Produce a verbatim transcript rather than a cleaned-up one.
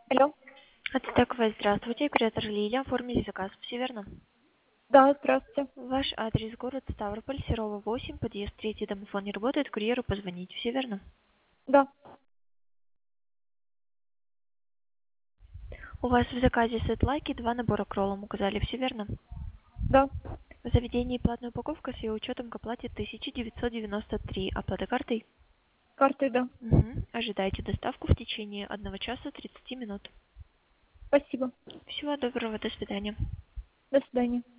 Алло. Ацтековая, здравствуйте. Куратор Лилия. Оформили заказ. Все верно? Да, здравствуйте. Ваш адрес город Ставрополь, Серова восемь, подъезд третий, домофон не работает, курьеру позвонить. Все верно? Да, У вас в заказе сет-лайки, два набора к роллам указали. Все верно? да. В заведении платная упаковка с ее учетом к оплате тысяча девятьсот девяносто три. Оплата картой? Картой, да. Угу. Ожидайте доставку в течение одного часа тридцати минут. Спасибо. Всего доброго. До свидания. До свидания.